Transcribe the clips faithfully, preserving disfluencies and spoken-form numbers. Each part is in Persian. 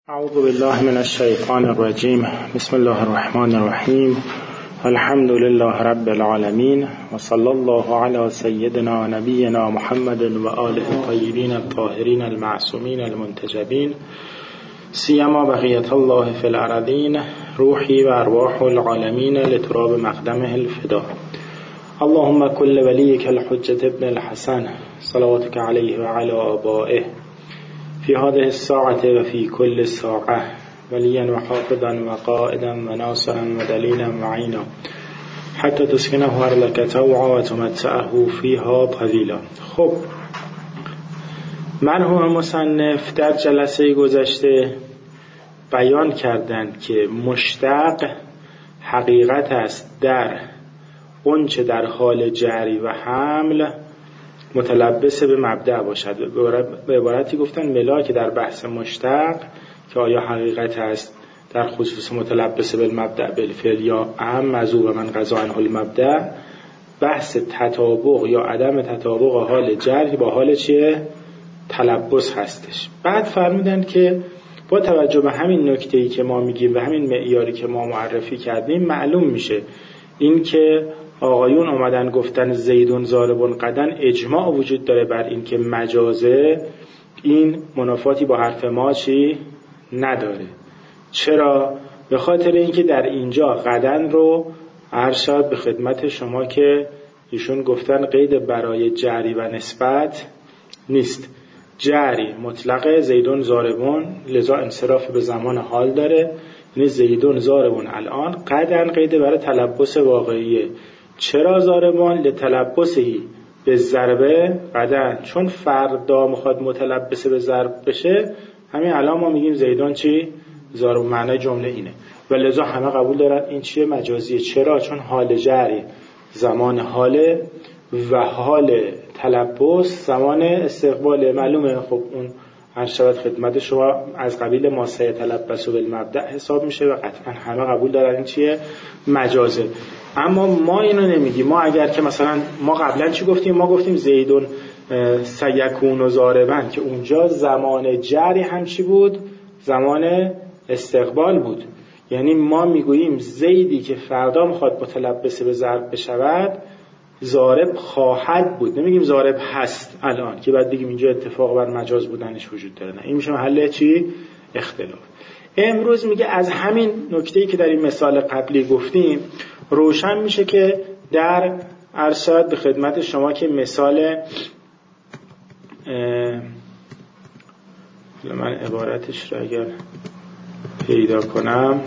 اعوذ بالله من الشیطان الرجیم. بسم الله الرحمن الرحیم. الحمد لله رب العالمین و صلی الله علی سیدنا نبینا محمد و آله الطیبین الطاهرین المعصومین المنتجبین سیما بقیت الله فی الارضین روحی و ارواح العالمین لتراب مقدمه الفدا. اللهم كل وليك الحجة ابن الحسن صلواتك عليه وعلى آبائه في هذه الساعة وفي كل ساعة وليا وحافظا وقائدا وناصرا ودليلا وعينا حتى تسكنه أرضك طوعا وتمتعه فيها طويلا. خب، مرحوم مصنف در جلسه گذشته بیان کردند که مشتق حقیقت است در اونچه در حال جری و حمل متلبس به مبدأ باشد. به عبارتی گفتن ملاک در بحث مشتق که آیا حقیقت است در خصوص متلبس به مبدأ بالفعل یا اهم مذو و من قضا عنه المبدأ، بحث تطابق یا عدم تطابق حال جری با حال چیه؟ تلبس هستش. بعد فرمودن که با توجه به همین نکته‌ای که ما میگیم و همین معیاری که ما معرفی کردیم معلوم میشه این که آقایون اومدن گفتن زیدون ضاربون قدن اجماع وجود داره بر این که مجازه، این منافاتی با حرف ما چی نداره. چرا؟ به خاطر اینکه در اینجا قدن رو ارشاد به خدمت شما که ایشون گفتن قید برای جری و نسبت نیست. جری مطلق زیدون ضاربون، لذا انصراف به زمان حال داره، یعنی زیدون ضاربون الان. قدن قید برای تلبس واقعیه. چرا ضاربون؟ لتلبسهی به ضربه قدن، چون فردا میخواد متلبس به ضرب بشه، همین الان ما میگیم زیدون چی؟ ضارب. معنی جمله اینه و لذا همه قبول دارن این چیه؟ مجازیه. چرا؟ چون حال جری زمان حاله و حال تلبس زمان استقباله. معلومه. خب اون هر شود خدمت شما از قبیل ماسه تلبس و بالمبدأ حساب میشه و قطعا همه قبول دارن این چیه؟ مجازه. اما ما اینو نمیگیم. ما اگر که مثلا ما قبلا چی گفتیم؟ ما گفتیم زیدون سیکون و ضاربن، که اونجا زمان جری هم چی بود؟ زمان استقبال بود. یعنی ما میگوییم زیدی که فردا میخواد متلبس به ضرب بشود ضارب خواهد بود، نمیگیم ضارب هست الان که بعد بگیم اینجا اتفاق بر مجاز بودنش وجود داره. نه، این میشه محل چی؟ اختلاف. امروز میگه از همین نکته‌ای که در این مثال قبلی گفتیم روشن میشه که در ارشاد به خدمت شما که مثال من عبارتش رو اگر پیدا کنم،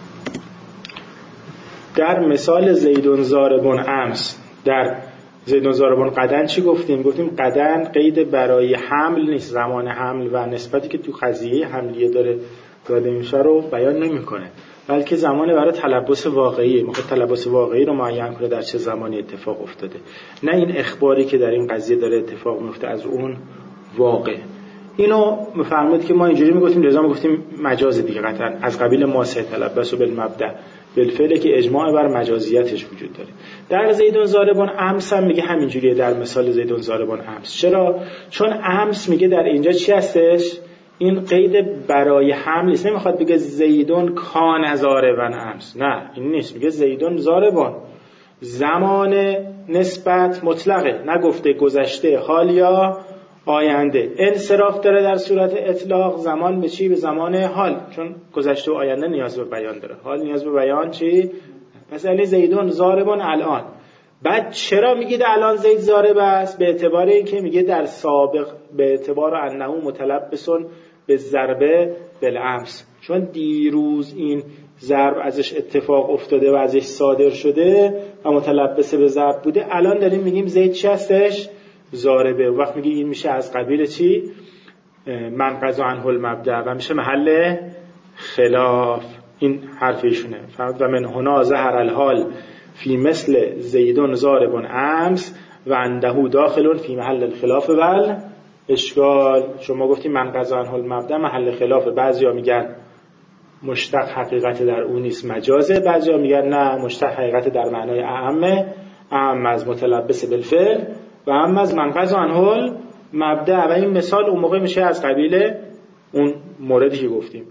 در مثال زیدون ضاربون امس، در زیدون ضاربون قدن چی گفتیم؟ گفتیم قدن قید برای حمل نیست، زمان حمل و نسبتی که تو قضیه حملیه داره داده میشه رو بیان نمیکنه، بلکه زمان برای تلبس واقعی. میخواد تلبس واقعی رو معین کنه در چه زمانی اتفاق افتاده، نه این اخباری که در این قضیه داره اتفاق میفته از اون واقع. اینو میفرمایید که ما اینجوری میگفتیم، لذا میگفتیم مجاز دیگه، قطعا از قبیل ماسه تلبس و بالمبدأ بالفعل که اجماع بر مجازیتش وجود داره. در زیدون ضاربون امس هم میگه همینجوریه در مثال زیدون ضاربون امس. چرا؟ چون امس میگه در اینجا چی هستش؟ این قید برای حمل نیست. نمیخواد بگه زیدون کان ضاربن امس، نه این نیست. میگه زیدون ضاربون، زمان نسبت مطلقه، نگفته گذشته، حال یا آینده. انصراف داره در صورت اطلاق زمان به چی؟ به زمان حال، چون گذشته و آینده نیاز به بیان داره، حال نیاز به بیان چی؟ پس یعنی زیدون ضاربون الان. بعد چرا میگید الان زید ضارب است؟ به اعتبار اینکه میگه در سابق به اعتبار انه متلبسون به ضربه بالامس، چون دیروز این ضرب ازش اتفاق افتاده و ازش صادر شده و متلبس به ضرب بوده. الان داریم میگیم زید چی هستش؟ ضاربه. وقت میگه این میشه از قبیل چی؟ من قضا عنه المبدأ و میشه محل خلاف. این حرف ایشونه. و من هنا ظهر الحال فی مثل زیدون ضاربون امس و عنده داخلون فی محل الخلاف و اشکال. شما گفتیم من قضا عنه المبدأ محل خلاف. بعضیا میگن مشتق حقیقت در اون نیست، مجازه. بعضیا میگن نه، مشتق حقیقت در معنای اعمه، اعم از متلبس بالفعل و اعم از من قضا عنه المبدأ. و این مثال اون موقع میشه از قبیل اون موردی که گفتیم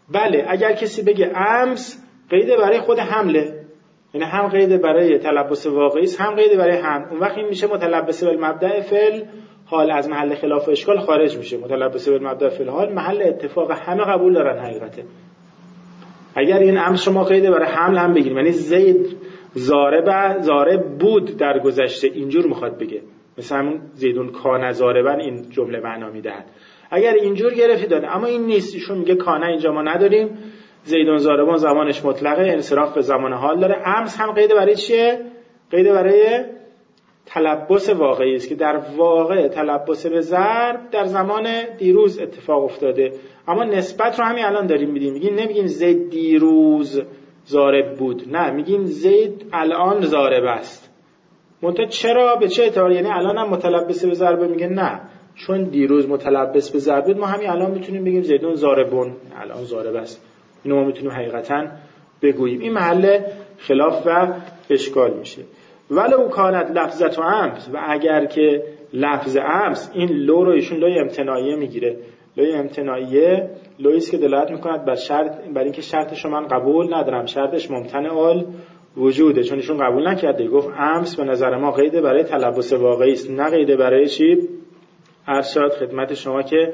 بله اگر کسی بگه امس قید برای خود حمله، یعنی هم قید برای تلبس واقعی است هم قید برای هم، اون وقت این میشه متلبس بالمبدأ فعل حال از محل خلاف و اشکال خارج میشه. متلبس بالمبدأ فعل حال محل اتفاق همه قبول دارن حقیقته. اگر این امس شما قید برای حمل هم بگیریم، یعنی زید ضارب ضارب بود در گذشته، اینجور میخواد بگه، مثلا همون زیدون کان ضاربا این جمله معنا میدهد. اگر اینجور گرفتی داره، اما این نیست. ایشون میگه کانه اینجا ما نداریم، زیدون ضاربان زمانش مطلقه، انصراف به زمان حال داره. امس هم قید برای چیه؟ قید برای تلبس واقعی است که در واقع تلبس به ضرب در زمان دیروز اتفاق افتاده، اما نسبت رو همین الان داریم میدیم. میگیم نمیگیم زید دیروز ضارب بود، نه میگیم زید الان ضارب است. منتها چرا؟ به چه اعتبار؟ یعنی الان هم متلبس به ضربه؟ میگه نه، چون دیروز متلبس به ضرب بود ما همین الان میتونیم بگیم زیدون ضاربون، الان ضارب است. اینو ما میتونیم حقیقتا بگوییم. این محل خلاف و اشکال میشه. ولو کانت لفظت و امس، و اگر که لفظ امس، این لو رو ایشون لوی امتناعیه میگیره. لوی امتناعیه لویی است که دلالت میکند بر شرط، بر اینکه شرطش رو من قبول ندارم، شرطش ممتنع الوجوده، چون ایشون قبول نکرده. گفت امس به نظر ما قید برای تلبس واقعی است، نه قید برای چی؟ ارشاد خدمت شما که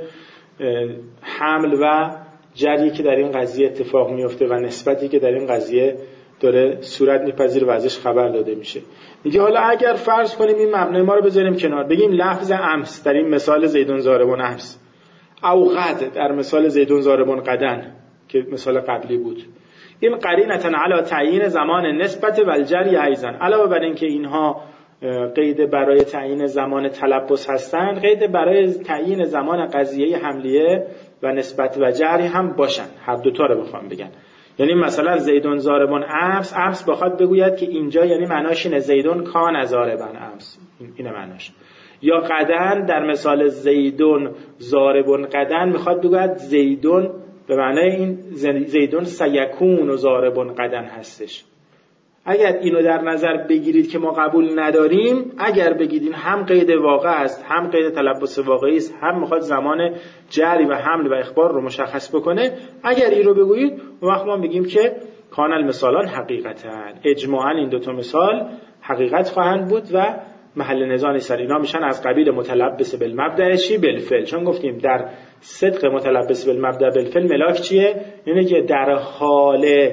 حمل و جری که در این قضیه اتفاق میفته و نسبتی که در این قضیه داره صورت میپذیره و ازش خبر داده میشه. میگه حالا اگر فرض کنیم این مبنای ما رو بذاریم کنار، بگیم لفظ امس در این مثال زیدون ضاربون امس، او قد در مثال زیدون ضاربون قدن که مثال قبلی بود، این قرینتن علی تعیین زمان نسبت و الجری ایضا، علاوه بر اینکه اینها قید برای تعیین زمان تلبس هستند، قید برای تعیین زمان قضیه حملیه و نسبت و جری هم باشن. هر دوتا رو بخوام بگن. یعنی مثلا زیدون ضاربون امس، امس بخواد بگوید که اینجا یعنی معناش اینه زیدون کان ضاربن امس، اینه معناش. یا قدن در مثال زیدون ضاربون قدن میخواد بگوید زیدون به معنای این زیدون سیکون و ضاربون قدن هستش. اگر اینو در نظر بگیرید که ما قبول نداریم، اگر بگیرید هم قید واقع است هم قید تلبس واقعی است، هم میخواد زمان جری و حمل و اخبار رو مشخص بکنه، اگر این رو بگویید اون وقت ما میگیم که کان المثالان حقیقتا، اجماعا این دوتا مثال حقیقت خواهند بود و محل نزاع سر اینا میشن از قبیل متلبس بالمبدأ چی بالفعل. چون گفتیم در صدق متلبس بالمبدأ بالفعل ملاک چیه؟ اینه که در حال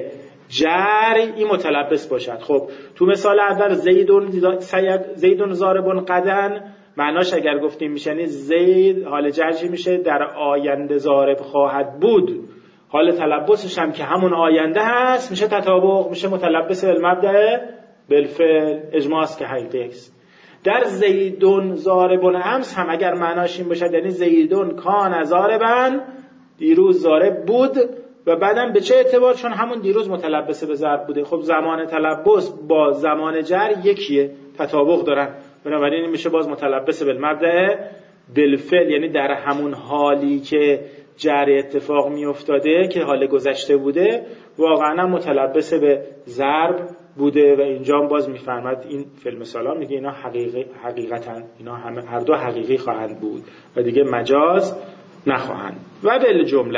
جر این متلبس باشد. خب تو مثال اول زیدون زیدون ضاربون قدن، معناش اگر گفتیم میشنی زید حال جرجی میشه در آینده ضارب خواهد بود، حال تلبسش هم که همون آینده هست میشه تطابق، میشه متلبس بالمبدأ بالفعل. اجماع است که حقیقی است. در زیدون ضاربون امس هم اگر معناش این باشه یعنی زیدون کان ضاربن، دیروز ضارب بود و بعدم به چه اعتبار؟ چون همون دیروز متلبس به ضرب بوده. خب زمان تلبس با زمان جر یکیه، تطابق دارن، بنابراین این میشه باز متلبس بالمبدأ بالفعل، یعنی در همون حالی که جر اتفاق می افتاده که حال گذشته بوده واقعا متلبس به ضرب بوده. و اینجا هم باز میفرماد این فیلم سالان میگه اینا حقیقی حقیقتا اینا همه هر دو حقیقی خواهند بود و دیگه مجاز نخواهند. و بالجمله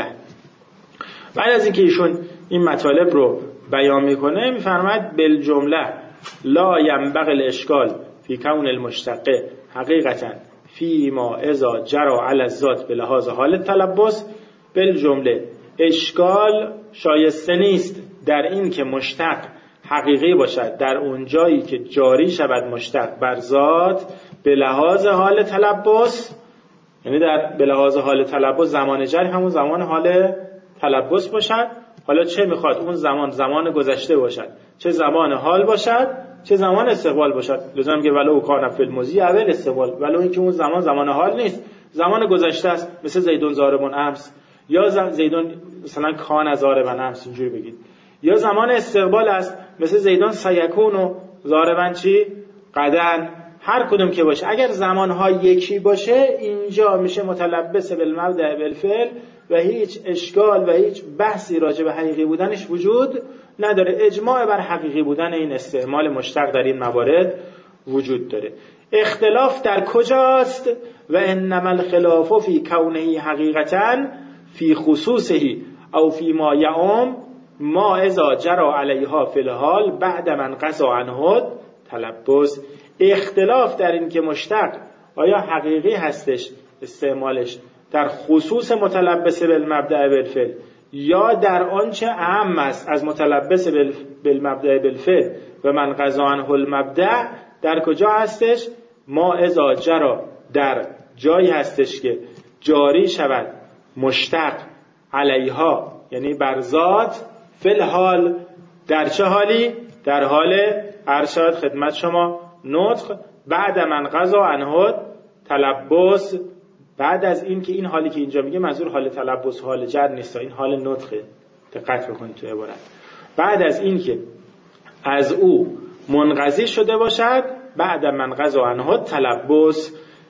بعد از اینکه ایشون این مطالب رو بیان میکنه میفرماید بالجمله لا ينبغي الاشکال فی کون المشتق حقیقتا فی ما اذا جرى علی الذات به لحاظ حال تلبس. بالجمله اشکال شایسته نیست در این که مشتق حقیقی باشد در اون جایی که جاری شود مشتق بر ذات به لحاظ حال تلبس، یعنی در به لحاظ حال تلبس زمان جری همون زمان حال تلبس باشد. حالا چه میخواد اون زمان زمان گذشته باشد، چه زمان حال باشد، چه زمان استقبال باشد. لازم که ولو کان فی الماضی اول استقبال، ولو اینکه اون زمان زمان حال نیست، زمان گذشته است، مثل زیدون ضاربون امس، یا زیدون مثلا کان ضاربن امس اینجوری بگید، یا زمان استقبال است مثل زیدون سیکون و ضاربن چی قدن. هر کدوم که باشه اگر زمانها یکی باشه اینجا میشه متلبس بالمبدأ بالفعل و هیچ اشکال و هیچ بحثی راجع به حقیقی بودنش وجود نداره. اجماع بر حقیقی بودن این استعمال مشتق در این موارد وجود داره. اختلاف در کجاست؟ و انما الخلاف فی کونه حقیقتا فی خصوصه او فی ما یعم ما اذا جرى علیها فی الحال بعد من قضا عنه تلبس. اختلاف در این که مشتق آیا حقیقی هستش استعمالش در خصوص متلبس بالمبدأ بالفعل یا در آنچه اعم است از متلبس بالمبدأ بالفعل و من قضا عنه المبدأ در کجا هستش؟ ما اذا جرى در جایی هستش که جاری شود مشتق علیها یعنی بر ذات فی الحال. در چه حالی؟ در حال ارشاد خدمت شما نطق بعد من قضا عنه تلبس. بعد از این که این حالی که اینجا میگه منظور حال تلبس حال جر نیست، این حال نطقه، دقت بکنید تو عبارت. بعد از این که از او منقضی شده باشد بعد من قضا عنه تلبس.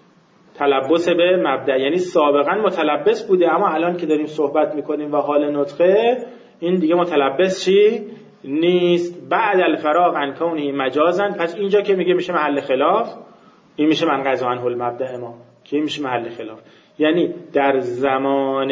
تلبس به مبدأ یعنی سابقا متلبس بوده اما الان که داریم صحبت میکنیم و حال نطقه این دیگه متلبس چی نیست. بعد الفراغ عن کونه مجازا. پس اینجا که میگه میشه محل خلاف، این میشه من قضا عنه المبدأ ما که این میشه محل خلاف. یعنی در زمان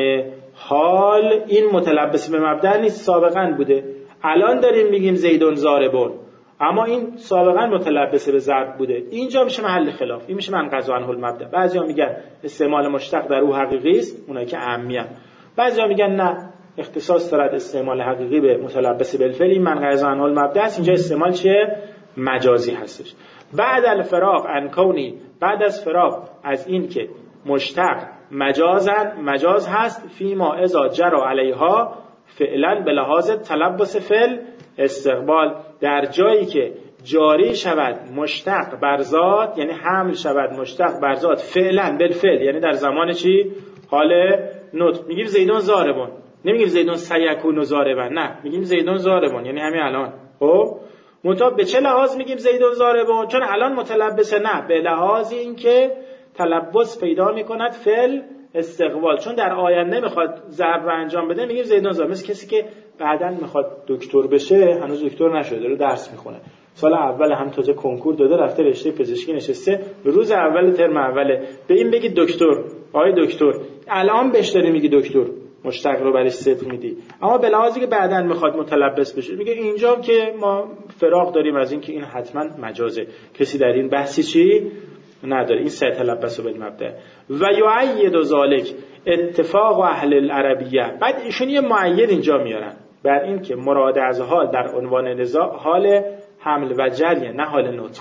حال این متلبس به مبدأ نیست، سابقا بوده. الان داریم میگیم زیدون ضاربون اما این سابقا متلبس به ضرب بوده، اینجا میشه محل خلاف، این میشه من قضا عنه المبدأ. بعضیا میگن استعمال مشتق در او حقیقی است، اونایی که عامیه. بعضیا میگن نه اختصاص دارد استعمال حقیقی به متلبس بالفعل، این من قضا عنه المبدأ است، اینجا استعمال چیه؟ مجازی هستش. بعد الفراغ عن کونی، بعد از فراغ از این که مشتق مجازن مجاز هست فیما اذا جرى علیها فعلا به لحاظ تلبس فعل استقبال، در جایی که جاری شود مشتق بر ذات یعنی حمل شود مشتق بر ذات فعلا بالفعل یعنی در زمان چی؟ حال نطق. میگیم زیدون ضاربون، نمیگیم زیدون سیکون ضاربا، نه میگیم زیدون ضاربون یعنی همین الان. خب منتها به چه لحاظ میگیم زیدون ضاربون؟ چون الان متلبسه، نه به لحاظ این که تلبس پیدا میکند فعل استقبال، چون در آینده میخواد ضرب انجام بده میگیم زیدون ضارب. مثل کسی که بعداً میخواد دکتر بشه هنوز دکتر نشده داره درس میخونه، سال اول هم تازه کنکور داده رفته رشته پزشکی نشسته، روز اول ترم اوله به این بگی دکتر، آقای دکتر، الان بهش داری میگی دکتر، مشتق رو برش صدق میدی. اما به لحاظی که بعداً میخواد متلبس بشه میگه اینجا که ما فراغ داریم از این که این حتما مجازه، کسی در این بحثی چی نداره، این سه تلبس رو بالمبدأ. و یعید ذالک اتفاق اهل العربیه. بعد ایشون یه معید اینجا میارن بر این که مراد از حال در عنوان نزاع حال حمل و جریه نه حال نطق.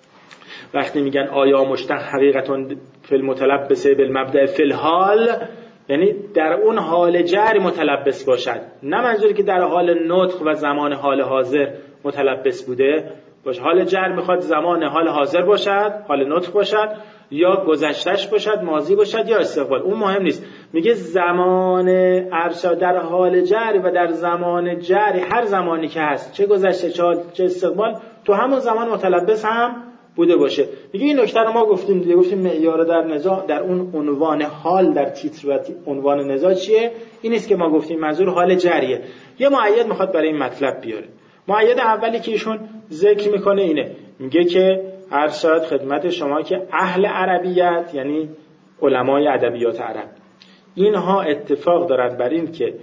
وقتی میگن آیا مشتق حقیقتون فی المتلبس بالمبدأ فی الحال یعنی در اون حال جری متلبس باشد، نه منظوری که در حال نطق و زمان حال حاضر متلبس بوده باشه. حال جر میخواد زمان حال حاضر باشد، حال نطق باشد، یا گذشتهش باشد، ماضی باشد، یا استقبال، اون مهم نیست. میگه زمان ارشاد در حال جری و در زمان جری هر زمانی که هست، چه گذشته چه استقبال، تو همون زمان متلبس هم بوده باشه. میگه این نکته رو ما گفتیم دیگه، گفتیم معیار در نزاع در اون عنوان حال در تیتر و عنوان نزاع چیه؟ این نیست که ما گفتیم منظور حال جریه. یه معید میخواد برای این مطلب بیاره. معید اولی که ایشون ذکر میکنه اینه، میگه که ارشاد خدمت شما که اهل عربیت یعنی علمای ادبیات عرب اینها اتفاق دارند بر این که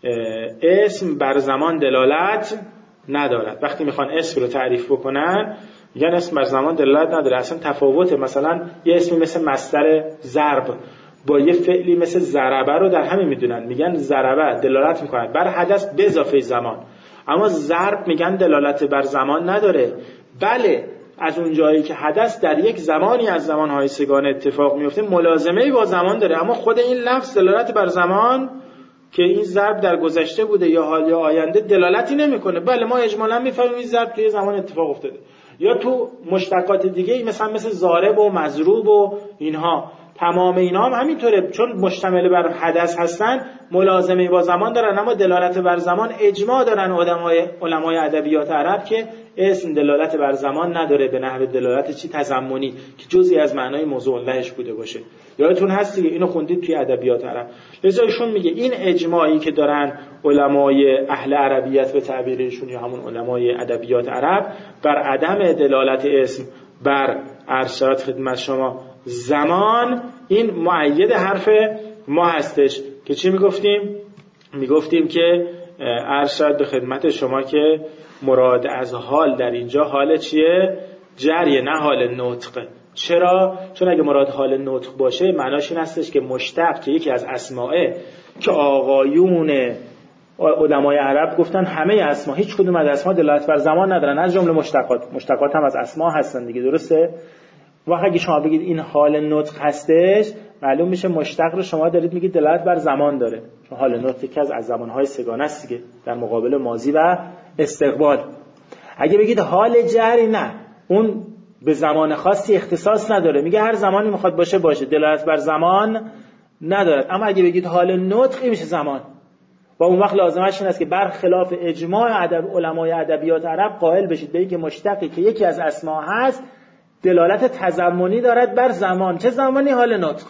اسم بر زمان دلالت ندارد. وقتی میخوان اسم رو تعریف بکنن میگن اسم بر زمان دلالت نداره، اصلا تفاوته. مثلا یه اسمی مثل مصدر ضرب با یه فعلی مثل ضربه رو در همین میدونن، میگن ضربه دلالت میکنه بر حدث به اضافه زمان، اما ضرب میگن دلالت بر زمان نداره. بله از اون جایی که حدث در یک زمانی از زمانهای سگانه اتفاق میفته ملازمه‌ای با زمان داره، اما خود این لفظ دلالت بر زمان که این ضرب در گذشته بوده یا حال یا آینده دلالتی نمیکنه. بله ما اجمالا میفهمیم این ضرب توی زمان اتفاق افتاده. یا تو مشتقات دیگه مثلا مثل ضارب و مضروب و اینها، تمام اینا هم همینطوره، چون مشتمل بر حدث هستن ملازمه با زمان دارن، اما دلالت بر زمان اجماع دارن علمای علمای ادبیات عرب که اسم دلالت بر زمان نداره به نحو دلالت چی تضمنی که جزئی از معنای موضوع لهش بوده باشه. یادتون هست دیگه اینو خوندید توی ادبیات عرب. لذا ایشون میگه این اجماعی که دارن علمای اهل عربیت به تعبیرشون یا همون علمای ادبیات عرب بر عدم دلالت اسم بر ارشاد خدمت شما زمان، این مؤید حرف ما هستش که چی میگفتیم؟ میگفتیم که ارشد به خدمت شما که مراد از حال در اینجا حال چیه؟ جریه، نه حال نطق. چرا؟ چون اگه مراد حال نطق باشه معناش این هستش که مشتق که یکی از اسمائه که آقایون علمای عرب گفتن همه اسما، هیچ کدوم از اسما دلالت بر زمان ندارن از جمله مشتقات. مشتقات هم از اسما هستن دیگه، درسته؟ وقتی اگه شما بگید این حال نطق هستش، معلوم میشه مشتق رو شما دارید میگید دلالت بر زمان داره، چون حال نطق که از از زمانهای سگانه است دیگه، در مقابل ماضی و استقبال. اگه بگید حال جری، نه، اون به زمان خاصی اختصاص نداره، میگه هر زمانی میخواد باشه باشه، دلالت بر زمان نداره. اما اگه بگید حال نطقی میشه زمان، و اون وقت لازمش این است که برخلاف اجماع ادب علمای ادبیات عرب قائل بشید به اینکه مشتقی که یکی از اسما هست دلالت تضمنی دارد بر زمان. چه زمانی؟ حال نطق.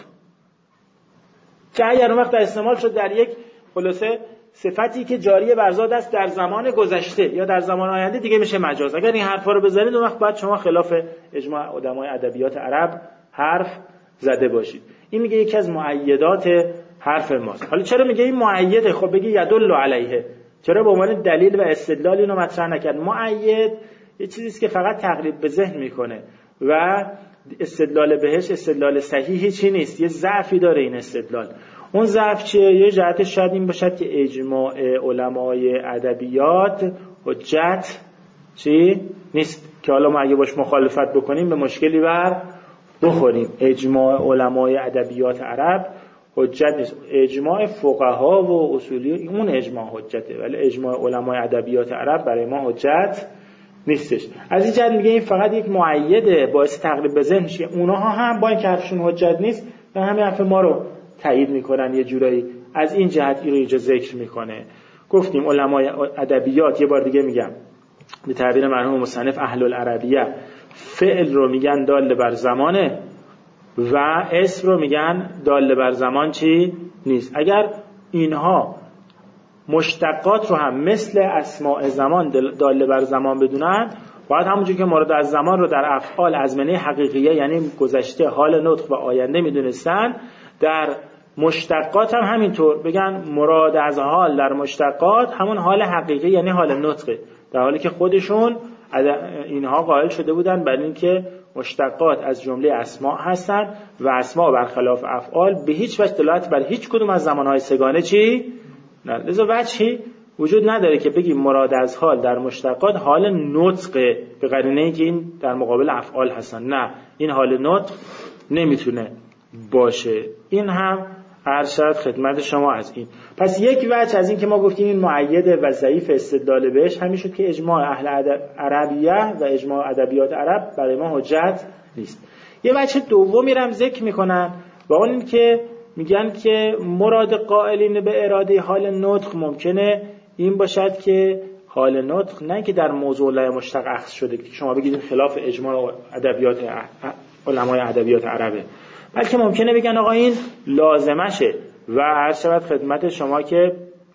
که اگر اون وقت استعمال شد در یک خلاصه صفتی که جاری بر ذات است در زمان گذشته یا در زمان آینده، دیگه میشه مجاز. اگر این حرفا رو بزنید اون وقت باید شما خلاف اجماع علمای ادبیات عرب حرف زده باشید. این میگه یکی از مؤیدات حرف ماست. حالا چرا میگه این مؤیده؟ خب بگی یدل علیه، چرا به عنوان دلیل و استدلال اینو مطرح نکرد؟ مؤید یه چیزی است که فقط تقریب به ذهن میکنه و استدلال بهش استدلال صحیحی چی نیست، یه ضعفی داره این استدلال. اون ضعف چیه؟ یه جهتش شاید این باشد که اجماع علمای ادبیات حجت چی نیست، که حالا ما اگه باش مخالفت بکنیم به مشکلی بر بخوریم. اجماع علمای ادبیات عرب حجت نیست. اجماع فقها و اصولی اون اجماع حجته، ولی اجماع علمای ادبیات عرب برای ما حجت نیستش. از این جهت میگه این فقط یک مؤیده، باعث تقریب به ذهن میشه. اونها هم با اینکه حرفشون حجت نیست و همین حرف ما رو تایید میکنن یه جورایی. از این جهت این رو اینجا ذکر میکنه. گفتیم علمای ادبیات، یه بار دیگه میگم به تعبیر مرحوم مصنف اهل العربیه، فعل رو میگن دال بر زمانه و اسم رو میگن دال بر زمان چی نیست. اگر اینها مشتقات رو هم مثل اسماء زمان دال بر زمان بدونن، باید همونجور که مراد از زمان رو در افعال ازمنه حقیقیه یعنی گذشته، حال نطق و آینده میدونستن، در مشتقات هم همینطور بگن مراد از حال در مشتقات همون حال حقیقی یعنی حال نطقه، در حالی که خودشون اینها قائل شده بودن بر این که مشتقات از جمله اسماء هستن و اسماء برخلاف افعال به هیچ وجه دلالت بر هیچ کدوم از زمانهای سگانه چی نه، لذا وجهی وجود نداره که بگیم مراد از حال در مشتقات حال نطقه به قرینه ای که این در مقابل افعال هستن. نه، این حال نطق نمیتونه باشه. این هم ارشد خدمت شما از این. پس یک وجه از این که ما گفتیم این مؤیده و ضعیف استدلال بهش همین شد که اجماع اهل عربیه و اجماع ادبیات عرب برای ما حجت نیست. یه وجه دومی رو هم ذکر میکنن و اون این که میگن که مراد قائلین به اراده حال نطق ممکنه این باشد که حال نطق نه که در موضوع لا مشتق اخذ شده که شما بگید خلاف اجماع ادبیات علمای ادبیات عربه، بلکه ممکنه بگن آقا این لازمشه و عرض شود خدمت شما که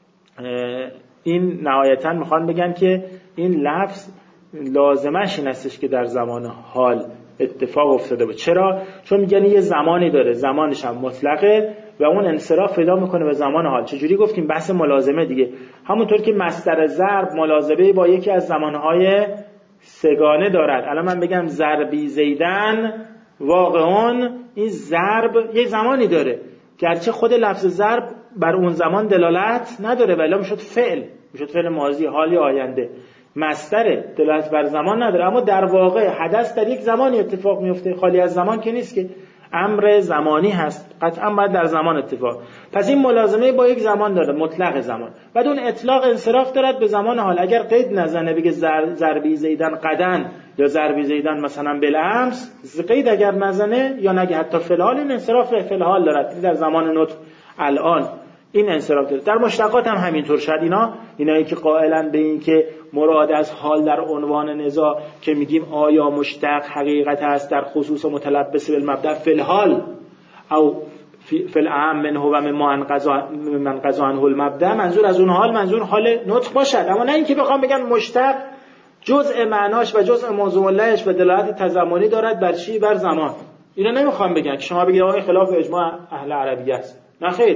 این نهایتاً میخوان بگن که این لفظ لازمش این استش که در زمان حال اتفاق افتاده بود. چرا؟ چون میگن یه زمانی داره، زمانش هم مطلقه و اون انصراف پیدا میکنه به زمان حال. چجوری گفتیم؟ بحث ملازمه دیگه، همونطور که مصدر ضرب ملازمه با یکی از زمانهای سگانه دارد. الان من بگم ضربی زیدن واقعاً، این ضرب یه زمانی داره، گرچه خود لفظ ضرب بر اون زمان دلالت نداره ولی میشد فعل، میشد فعل ماضی، حالی، آینده، مصدر دلالت بر زمان نداره، اما در واقع حدث در یک زمانی اتفاق میفته، خالی از زمان که نیست، که امر زمانی هست، قطعا باید در زمان اتفاق. پس این ملازمه با یک زمان داره، مطلق زمان، بعد اون اطلاق انصراف دارد به زمان حال. اگر قید نزنه بگه ضربی زیدن قدن یا ضربی زیدن مثلا بالامس، قید اگر نزنه یا نگه حتی فعل، این انصراف فعل حال دارد در زمان نطق الان، این انصراف داره. در مشتقات هم همینطور. شاید اینا اینایی که قائلن به این که مراد از حال در عنوان نزاع که میگیم آیا مشتق حقیقت است در خصوص متلبس بالمبدا فی الحال او فی الاهم منه و من قضا عنه المبدا، منظور از اون حال منظور حال نطق باشد، اما نه اینکه بخوام بگن مشتق جزء معناش و جزء موضوع لهش و دلالت تضمنی دارد بر چی؟ بر زمان. اینا نمیخوام بگن که شما بگید آقا خلاف اجماع اهل عربیه است. نه خیر،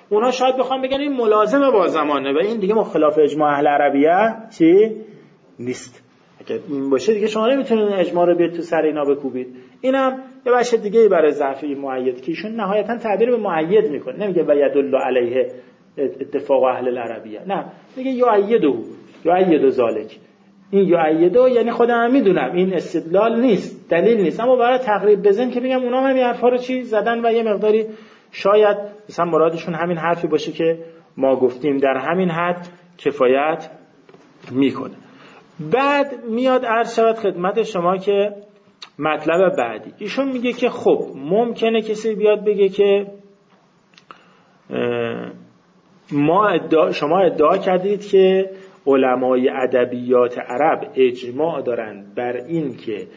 اونا شاید بخوام بگن این ملازمه با زمانه و این دیگه مخالف اجماع اهل عربیه چی نیست. اگه این باشه دیگه شما نمیتونید اجماع رو بیاد تو سر اینا بکوبید. اینم یه بخش دیگه برای ضعفی مؤید که ایشون نهایتا تعبیر به مؤید میکنه، نمیگه و یدل علیه اتفاق اهل العربیه، نه میگه یؤیده یؤید ذالک. این یؤیده یعنی خودم میدونم این استدلال نیست، دلیل نیست، اما برای تقریب بزن که بگم اونا هم این حرفا رو چی زدن و یه مقداری شاید مثلا مرادشون همین حرفی باشه که ما گفتیم، در همین حد کفایت میکنه. بعد میاد عرض شود خدمت شما که مطلب بعدی ایشون میگه که خب ممکنه کسی بیاد بگه که ما ادعا شما ادعا کردید که علمای ادبیات عرب اجماع دارند بر این که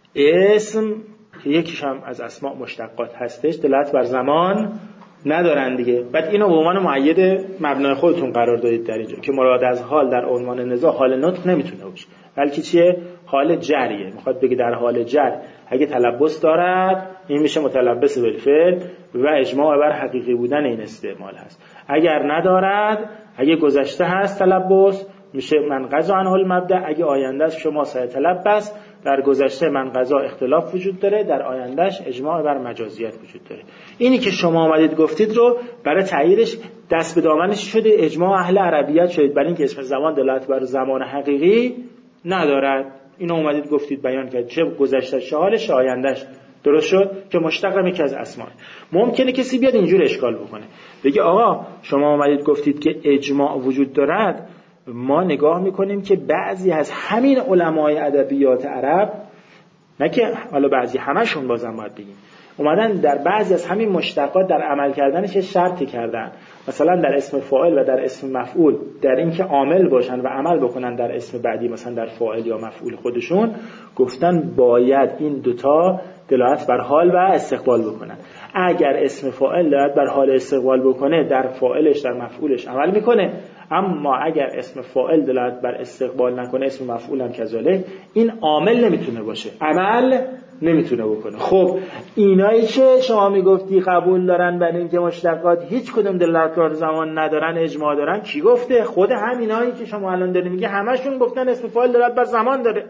اسم که یکیش هم از اسماء مشتقات هستش دلالت بر زمان ندارن دیگه. بعد اینو به عنوان مؤید مبنای خودتون قرار دادید در اینجا که مراد از حال در عنوان نزاع حال نطق نمیتونه باشه، بلکه چیه؟ حال جریه. میخواد بگه در حال جر اگه تلبس دارد این میشه متلبس بالفعل و اجماع بر حقیقی بودن این استعمال هست. اگر ندارد، اگه گذشته هست تلبس، میشه من قضا عنه المبدأ، اگه آینده است شما سیتلبس. در گذشته من قضا اختلاف وجود داره، در آیندهش اجماع بر مجازیت وجود داره. اینی که شما آمدید گفتید رو برای تغییرش دست به دامنش شده اجماع اهل عربیت شدید، برای اینکه اسم زمان دلالت بر زمان حقیقی ندارد. اینو اومدید گفتید بیان کرد، چه گذشته چه حالش آیندهش. درست شد که مشتق یکی از اسماء. ممکنه کسی بیاد اینجور اشکال بکنه بگه آقا شما اومدید گفتید که اجماع وجود دارد، ما نگاه میکنیم که بعضی از همین علمای ادبیات عرب، نه که حالا بعضی، همشون بازم باید بگیم، اومدن در بعضی از همین مشتقات در عمل کردنش شرطی کردن. مثلا در اسم فاعل و در اسم مفعول در اینکه عامل باشن و عمل بکنن در اسم بعدی، مثلا در فاعل یا مفعول خودشون، گفتن باید این دوتا دلالت بر حال و استقبال بکنن. اگر اسم فاعل دلالت بر حال استقبال بکنه در فاعلش در مفعولش عمل میکنه، اما اگر اسم فاعل دلالت بر استقبال نکنه اسم مفعول هم کذالک، این عامل نمیتونه باشه، عمل نمیتونه بکنه. خب اینایی که شما میگفتی قبول دارن بر اینکه مشتقات هیچ کدوم دلالت بر زمان ندارن اجماع دارن، کی گفته؟ خود همینایی که شما الان دارین میگه همشون گفتن اسم فاعل دلالت بر زمان داره.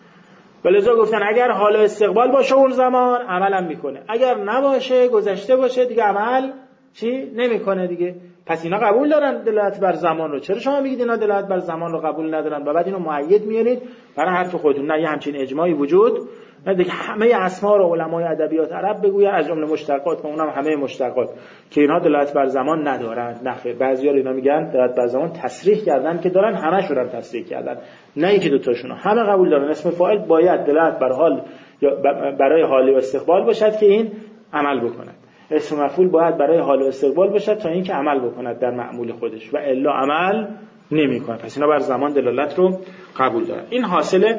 ولذا گفتن اگر حال استقبال باشه اون زمان عملم میکنه، اگر نباشه گذشته باشه دیگه عمل چی نمیکنه دیگه. پس اینا قبول دارن دلالت بر زمان رو، چرا شما میگید اینا دلالت بر زمان رو قبول ندارن و بعد اینو مؤید میارید برای حرف خودتون؟ نه، یه همچین اجماعی وجود نه دیگه. همه اسما رو علمای ادبیات عرب بگویا از جمله مشتقات و اونم همه مشتقات که اینها دلالت بر زمان ندارن. نه خیر، بعضیا اینا میگن دلالت بر زمان تصریح کردن که دارن، همشون هم تصریح کردن، نه یکی دو تاشون، همه قبول دارن اسم فاعل باید دلالت بر حال یا برای حال و استقبال باشد که این عمل بکنه، اسم مفعول باید برای حال و استقبال باشد تا اینکه عمل بکند در معمول خودش و الا عمل نمیکنه. پس اینا بر زمان دلالت رو قبول دارن. این حاصل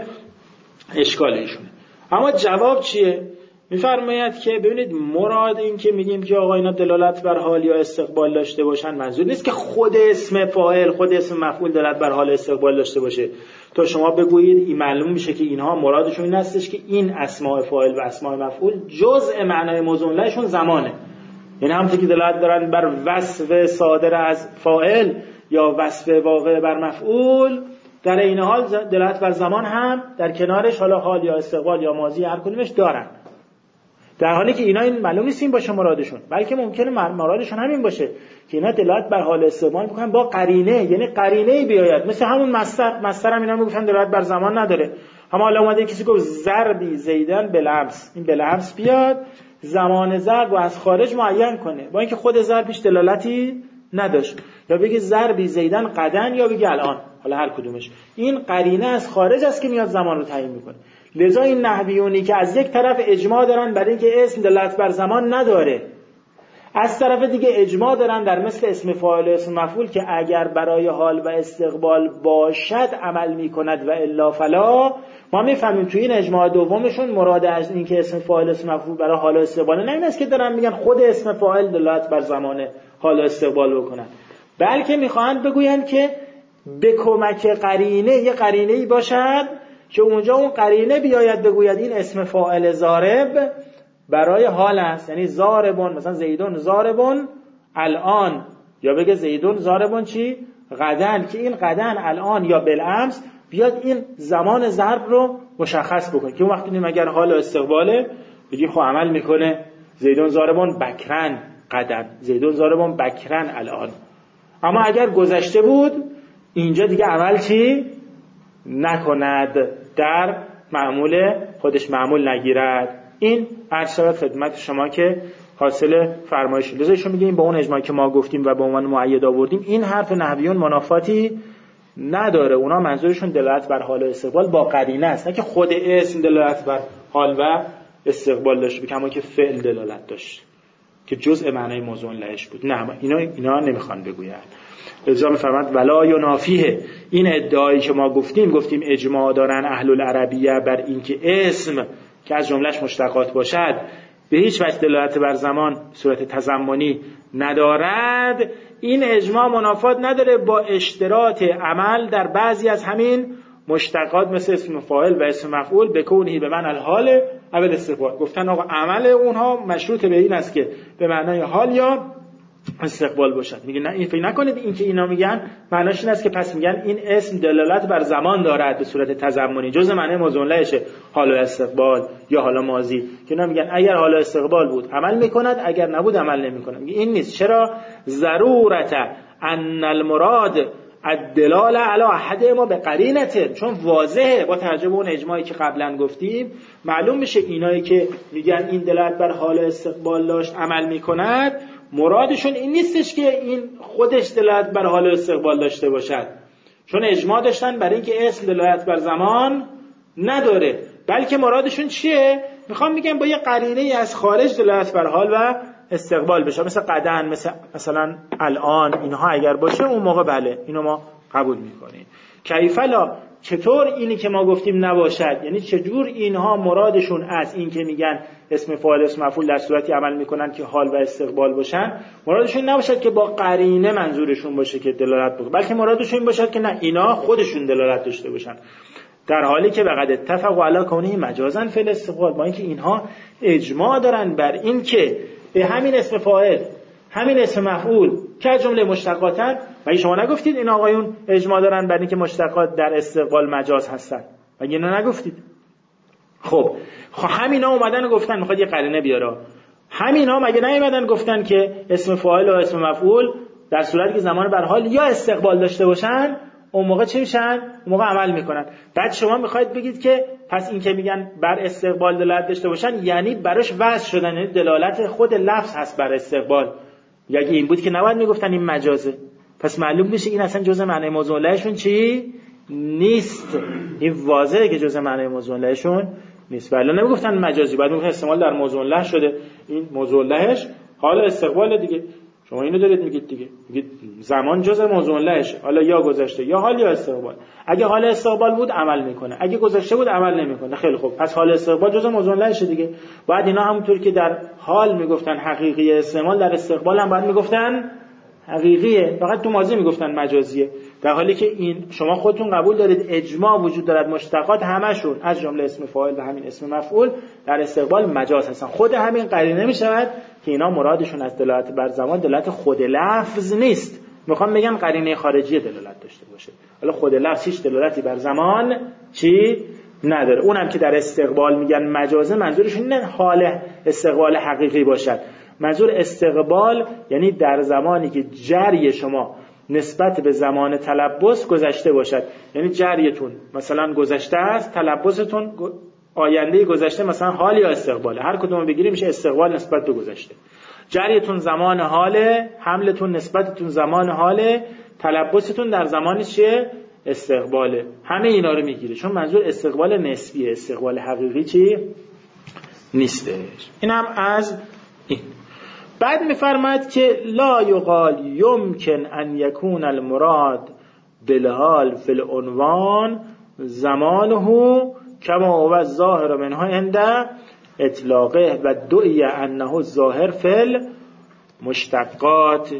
اشکال ایشونه. اما جواب چیه؟ میفرماید که ببینید مراد این که میگیم که آقا اینا دلالت بر حال یا استقبال داشته باشن منظور نیست که خود اسم فاعل خود اسم مفعول دلالت بر حال استقبال داشته باشه تا شما بگویید این معلوم میشه که اینها مرادشون این هستش که این اسماء فاعل و اسماء مفعول جزء معنای موضوع لهشون زمانه. یعنی همونطور که دلالت دارن بر وصف صادر از فاعل یا وصف واقع بر مفعول، در این حال دلالت بر زمان هم در کنارش حالا حال یا استقبال یا ماضی هر کدومش دارن، در حالی که اینا این معلوم نیست این باشه مرادشون، بلکه ممکنه مرادشون همین باشه که اینا دلالت بر حال استقبال میکنن با قرینه، یعنی قرینه‌ای بیاید مثل همون مصدر. مصدر هم اینا میگفتن دلالت بر زمان نداره، اما حالا اومده کسی گفت ضربی زیدن بالامس، این بالامس بیاد زمان ضرب رو از خارج معین کنه با اینکه خود ضربش دلالتی نداشت، یا بگه ضربی زیدن قدن یا بگه الان، حالا هر کدومش، این قرینه از خارج است که میاد زمان رو تعیین میکنه. لذا این نحویونی که از یک طرف اجماع دارن برای اینکه اسم دلالت بر زمان نداره، از طرف دیگه اجماع دارن در مثل اسم فاعل و اسم مفعول که اگر برای حال و استقبال باشد عمل میکند و الا فلا. ما میفهمیم توی این اجماع دومشون مراد از این که اسم فاعل اسم مفعول برای حال و استقبال نه این است که دارن میگن خود اسم فاعل دلالت بر زمان حال و استقبال بکنن، بلکه میخواهند بگویند که به کمک قرینه یه قرینه‌ای باشد که اونجا اون قرینه بیاید بگوید این اسم فاعل ضارب برای حال است، یعنی ضاربون مثلا زیدون ضاربون الان یا بگه زیدون ضاربون چی؟ غدن، که این غدن الان یا بالامس بیاد این زمان ضرب رو مشخص بکنه که اون وقتی نیم اگر حال و استقباله بگیم خب عمل میکنه زیدون ضاربون بکرن غدن، زیدون ضاربون بکرن الان. اما اگر گذشته بود اینجا دیگه عمل چی؟ نکند، در معمول خودش معمول نگیرد. این عرض شود خدمت شما که حاصل فرمایش لذایشون میگه این با اون اجماعی که ما گفتیم و به عنوان مؤید آوردیم این حرف نحویون منافاتی نداره. اونا منظورشون دلالت بر حال و استقبال با قرینه است، نه که خود اسم دلالت بر حال و استقبال داشته کما که فعل دلالت داشت که جزء معنای موضوع لهش بود. نه اینا اینا نمیخوان بگوین. لذا میفرماند ولا ینافیه، این ادعایی که ما گفتیم گفتیم اجماع دارن اهل العربیه بر اینکه اسم که از جملهش مشتقات باشد به هیچ وجه دلالت بر زمان صورت تضمنی ندارد، این اجماع منافات نداره با اشتراط عمل در بعضی از همین مشتقات مثل اسم فاعل و اسم مفعول بکونهی به معنی الحال اول استقبال. گفتن آقا عمل اونها مشروط به این است که به معنای حال یا استقبال باشد. میگه نه این فکر نکنید این که اینا میگن معناش این است که پس میگن این اسم دلالت بر زمان دارد به صورت تضمنی جزء معنی موضوع لهشه حال و استقبال یا حال ماضی، که اینا میگن اگر حال و استقبال بود عمل میکند اگر نبود عمل نمیکنه. میگه این نیست. چرا؟ ضرورت ان المراد الدلاله علی احد ما به قرینته، چون واضحه با توجه به اون اجماعی که قبلا گفتیم معلوم میشه اینایی که میگن این دلالت بر حال استقبال داشت عمل میکند مرادشون این نیستش که این خودش دلالت بر حال استقبال داشته باشد، چون اجماع داشتن برای اینکه اسم دلالت بر زمان نداره، بلکه مرادشون چیه؟ میخوام میگم با یه قرینه از خارج دلالت بر حال و استقبال بشه، مثل قدن، مثل مثلا الان، اینها اگر باشه اون موقع بله اینو ما قبول میکنیم. کیفلا، چطور اینی که ما گفتیم نباشد؟ یعنی چجور اینها مرادشون از این که میگن اسم فاعل اسم مفعول در صورتی عمل میکنن که حال و استقبال باشن مرادشون نباشد که با قرینه منظورشون باشه که دلالت بکنه، بلکه مرادشون این باشد که نه اینا خودشون دلالت داشته باشن، در حالی که وقد اتفقوا علی کونه مجازا فی الاستقبال، با اینکه اینها اجماع دارن بر این که به همین اسم فاعل همین اسم مفعول که از جمله مشتقاتن، مگه شما نگفتید این آقایون اجماع دارن بر اینکه مشتقات در استقبال مجاز هستن؟ مگه اینا نگفتید؟ خب خب همینا اومدن و گفتن میخواد یه قرینه بیاره، همینا مگه نیومدن گفتن که اسم فاعل و اسم مفعول در صورتی که زمان بر حال یا استقبال داشته باشن اون موقع چی میشن؟ اون موقع عمل میکنن. بعد شما میخواید بگید که پس این که میگن بر استقبال دلالت داشته باشن یعنی براش وضع شدن، یعنی دلالت خود لفظ هست بر استقبال. اگه این بود که نباید میگفتن این مجازه، پس معلوم میشه این اصلا جزء معنی موضوع لهشون چی نیست. این واضحه که جزء معنی موضوع لهشون نیست، ولی نمیگفتن مجازی، بعد میگفتن استعمال در موضوع له شده، این موضوع لهش حال استقبال دیگه. شما اینو دارید میگید دیگه، میگید زمان جزء موضوع لهش، حالا یا گذشته یا حال یا استقبال. اگه حال استقبال بود عمل میکنه، اگه گذشته بود عمل نمیکنه. خیلی خوب، پس حال استقبال جزء موضوع لهش دیگه. بعد اینا همونطور که در حال میگفتن حقیقی استعمال، در استقبال هم بعد میگفتن حقیقیه، فقط تو ماضی میگفتن مجازیه، در حالی که این شما خودتون قبول دارید اجماع وجود دارد مشتقات همشون از جمله اسم فاعل و همین اسم مفعول در استقبال مجاز هستن. خود همین قرینه میشود که اینا مرادشون از دلالت بر زمان دلالت خود لفظ نیست، میخوام بگم قرینه خارجی دلالت داشته باشه. حالا خود لفظ هیچ دلالتی بر زمان چی نداره. اونم که در استقبال میگن مجازه منظورشون نه حال استقبال حقیقی باشد، منظور استقبال یعنی در زمانی که جری شما نسبت به زمان تلبس گذشته باشد، یعنی جریتون مثلا گذشته است، تلبستون آینده گذشته، مثلا حال یا استقبال، هر کدوم بگیریم میشه استقبال نسبت به گذشته. جریتون زمان حاله، حملتون نسبتتون زمان حاله، تلبستون در زمان چیه؟ استقباله. همه اینا رو میگیره، چون منظور استقبال نسبیه، استقبال حقیقی چی نیستش. اینم از این. بعد میفرماید که لا یقال یمکن ان یکون المراد بالحال فی العنوان زمانه کما هو الظاهر منها عند اطلاقه و دعی انه الظاهر فی المشتقات.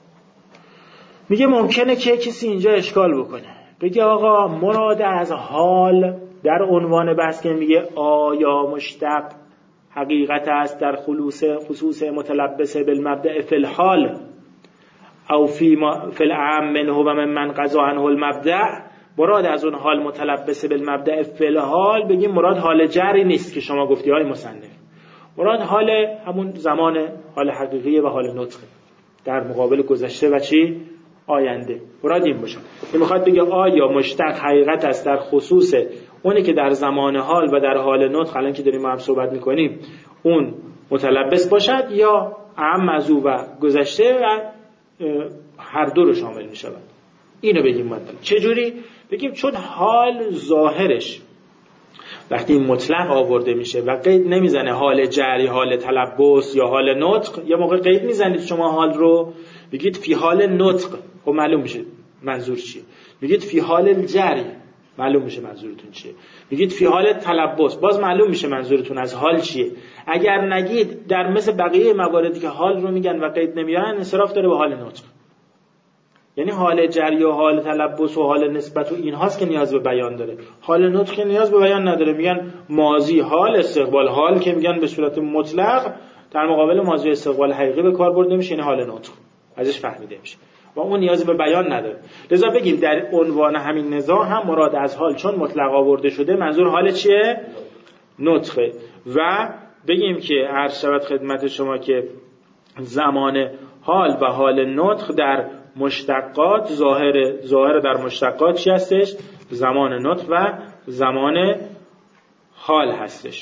میگه ممکنه که کسی اینجا اشکال بکنه، بگه آقا مراد از حال در عنوان بحث که میگه آیا مشتق حقیقت است در خلوص خصوص متلبسه بالمبدأ فی الحال، او فی ما فی العام منه و من من قضا عنه المبدأ، مراد از اون حال متلبس بالمبدأ فی الحال بگیم مراد حال جری نیست که شما گفتی های مصنف، مراد حال همون زمان حال حقیقی و حال نطقه در مقابل گذشته و چی؟ آینده. مراد این باشه. این میخواد بگه آیا مشتق حقیقت است در خصوص اونی که در زمان حال و در حال نطق الان که داریم ما هم صحبت میکنیم اون متلبس باشد، یا اعم از او و گذشته و هر دو رو شامل میشود. اینو بگیم مطلب. چجوری؟ بگیم چون حال ظاهرش وقتی مطلق آورده میشه و قید نمیزنه حال جری، حال تلبس یا حال نطق، یه موقع قید میزنید شما حال رو بگید فی حال نطق، خب معلوم میشه منظور چیه. بگید فی حال جری، معلوم میشه منظورتون چیه. بگید فی حال تلبس، باز معلوم میشه منظورتون از حال چیه. اگر نگید در مثل بقیه مواردی که حال رو میگن و قید نمیارن انصراف داره به حال نطق. یعنی حال جری و حال تلبس و حال نسبت و این هاست که نیاز به بیان داره. حال نطق که نیاز به بیان نداره. میگن ماضی حال استقبال حال که میگن به صورت مطلق در مقابل ماضی استقبال حقیقی به کار برده میشه، این حال نطق ازش فهمیده میشه و اون نیاز به بیان نداره. لذا بگیم در عنوان همین نزاع هم مراد از حال چون مطلق آورده شده منظور حال چیه؟ نطقه. و بگیم که عرض شود خدمت شما که زمان حال و حال نطق در مشتقات ظاهر ظاهر در مشتقات چی هستش؟ زمان نطق و زمان حال هستش.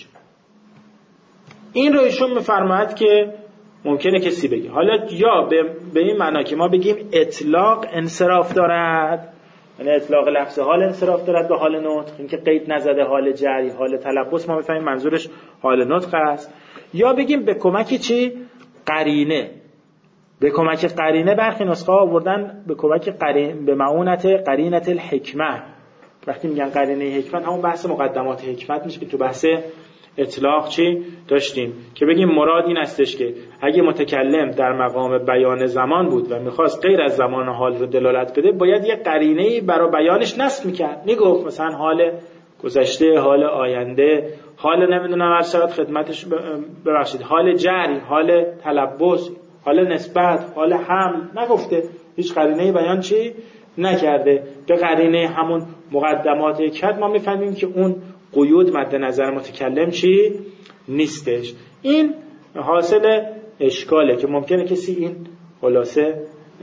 این رو ایشون میفرماید که ممکنه کسی بگه حالا یا به, به این معنا که ما بگیم اطلاق انصراف دارد، یعنی اطلاق لفظ حال انصراف دارد به حال نطق، اینکه قید نزده حال جری حال تلبس ما میفهمیم منظورش حال نطق است، یا بگیم به کمک چی؟ قرینه. به کمک قرینه برخی نسخه ها آوردن به کمک قرین به معونت قرینت الحکمه. وقتی میگن قرینه حکمت همون بحث مقدمات حکمت میشه که تو بحث اطلاق چی داشتیم که بگیم مراد این استش که اگه متکلم در مقام بیان زمان بود و میخواست غیر از زمان حال رو دلالت بده باید یه قرینه‌ای برای بیانش نصب میکرد. میگفت مثلا حال گذشته، حال آینده، حال نمیدونم هر شرط خدمتش ببخشید حال جری، حال تلبس، حال نسبت، حال حمل نگفته. هیچ قرینه‌ای بیان چی نکرده. به قرینه همون مقدمات حکمت ما میفهمیم که اون قیود مد نظر متکلم چی نیستش. این حاصل اشکاله که ممکنه کسی این خلاصه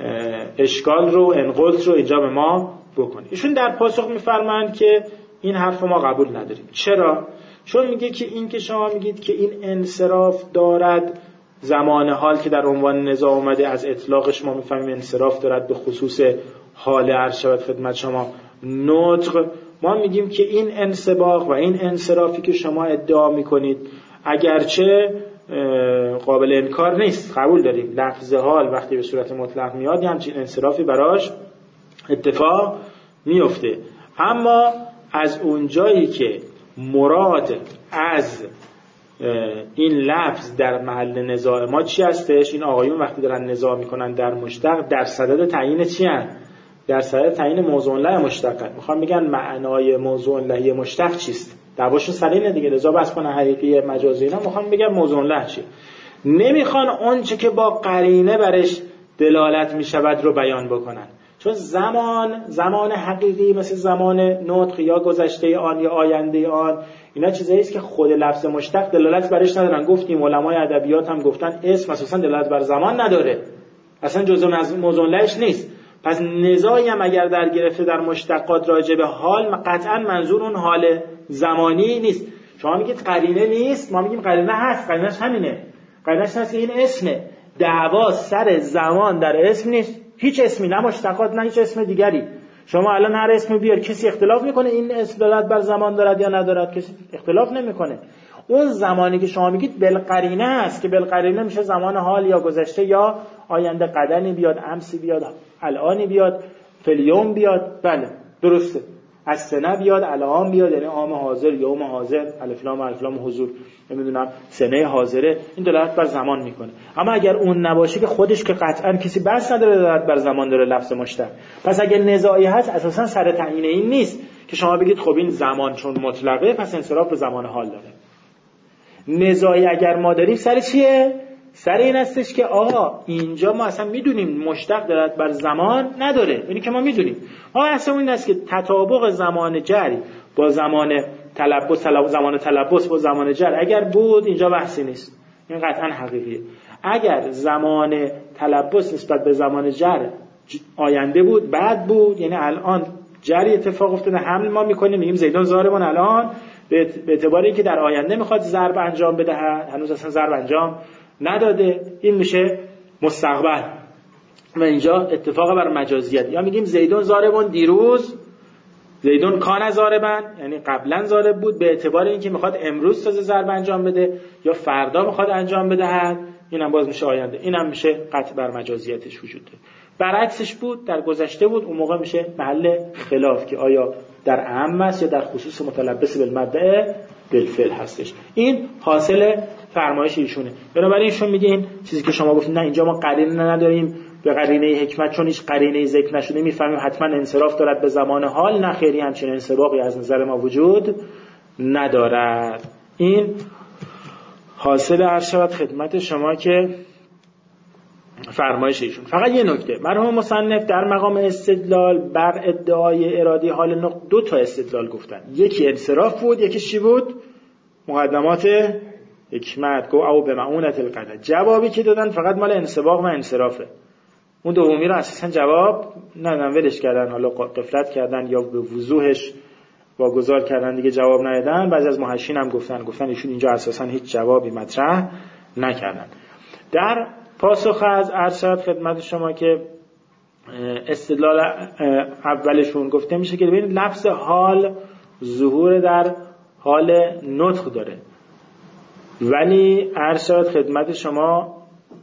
اشکال رو انقلت رو اینجا به ما بکنه. ایشون در پاسخ میفرمایند که این حرف ما قبول نداریم. چرا؟ چون میگه که این که شما میگید که این انصراف دارد زمان حال که در عنوان نزاع اومده از اطلاقش ما میفهمیم انصراف دارد به خصوص حال عرض شود خدمت شما نطق. ما میگیم که این انسباق و این انصرافی که شما ادعا میکنید اگرچه قابل انکار نیست، قبول داریم لفظ حال وقتی به صورت مطلق میاد یه همچین انصرافی براش اتفاق میفته، اما از اونجایی که مراد از این لفظ در محل نزاع ما چی هستش؟ این آقایون وقتی دارن نزاع میکنن در مشتق در صدد تعیین چی هست؟ در صدد تعیین موضوع له مشتق. میخوام بگن معنای موضوع له مشتق چیست؟ دعواشون سر اینه دیگه، لذا بس کنن حقیقی مجازی اینا میخوام بگن موضوع له چیه. نمیخوان اون چه که با قرینه برش دلالت میشود رو بیان بکنن، چون زمان زمان حقیقی مثل زمان نطق یا گذشته آن یا آینده آن اینا چیزایی است که خود لفظ مشتق دلالت برش ندارن. گفتیم علمای ادبیات هم گفتن اسم اساسا دلالت بر زمان نداره، اصلا جزء از موضوع لهش نیست. پس نزاعی هم اگر در گرفته در مشتقات راجع به حال قطعا منظور اون حال زمانی نیست. شما میگید قرینه نیست، ما میگیم قرینه هست. قرینه‌اش همینه، قرینه‌اش هست که این اسمه. دعوا سر زمان در اسم نیست، هیچ اسمی، نه مشتقات نه هیچ اسم دیگری. شما الان هر اسمی بیار کسی اختلاف میکنه این اسم دلالت بر زمان دارد یا ندارد؟ کسی اختلاف نمیکنه. اون زمانی که شما میگید بالقرینه است که بالقرینه میشه زمان حال یا گذشته یا آینده، قدنی بیاد، امسی بیاد، الانی بیاد، فلیوم بیاد. بله درسته، از سنه بیاد، الان بیاد، یعنی عام حاضر، یوم حاضر، الف لام الف لام حضور، نمیدونم سنه حاضره، این دلالت بر زمان میکنه. اما اگر اون نباشه که خودش که قطعا کسی بحث نداره دلالت بر زمان داره لفظ مشتق. پس اگر نزاعی هست اساسا سر تعیین این نیست که شما بگید خب این زمان چون مطلقه پس انصراف به زمان حال داره. نزاعی اگر ما داریم سر چیه؟ سر این هستش که آقا اینجا ما اصلا میدونیم مشتق دارد بر زمان نداره، یعنی که ما میدونیم آقا اصلا این است که تطابق زمان جری با زمان تلبس زمان تلبس با زمان جر اگر بود اینجا بحثی نیست، این قطعا حقیقیه. اگر زمان تلبس نسبت به زمان جر آینده بود بعد بود، یعنی الان جری اتفاق افتاده حمل ما میکنیم میگیم زیدون ضاربون الان، به اعتبار اینکه در آینده میخواد ضرب انجام بده هنوز اصلا ضرب انجام نداده، این میشه مستقبل و اینجا اتفاق بر مجازیت. یا میگیم زیدون ضاربون دیروز، زیدون کان ضاربن یعنی قبلا ضارب بود به اعتبار اینکه میخواد امروز تازه ضرب انجام بده یا فردا میخواد انجام بده، اینم باز میشه آینده، اینم میشه قطع بر مجازیتش وجود داره. برعکسش بود در گذشته بود، اون موقع میشه محل خلاف که آیا در اعم است یا در خصوص متلبس بالمبدأ بالفعل هستش. این حاصل فرمایش ایشونه. بنابراین ایشون میگه این چیزی که شما گفتید نه اینجا ما قرینه نداریم به قرینه حکمت، چون هیچ قرینه ذکر نشده میفهمیم حتما انصراف دارد به زمان حال، نه خیلی همچین انسباقی از نظر ما وجود ندارد. این حاصل عرض شود خدمت شما که فرمایش ایشون. فقط یه نکته، مرحوم مصنف در مقام استدلال بر ادعای ارادی حال نقل دو تا استدلال گفتن، یکی انصراف بود، یکی چی بود؟ مقدمات حکمت. گو او به معونت القدر، جوابی که دادن فقط مال انسباق و انصرافه، اون دومی رو اساسا جواب ندادن، ولش کردن، حالا غفلت کردن یا به وضوحش واگذار کردن دیگه جواب ندادن. بعضی از محشین هم گفتن گفتن ایشون اینجا اساسا هیچ جوابی مطرح نکردن. در پاسخ از عرض شد خدمت شما که استدلال اولشون گفته میشه که ببینید لفظ حال ظهور در حال نطق داره، ولی عرض شد خدمت شما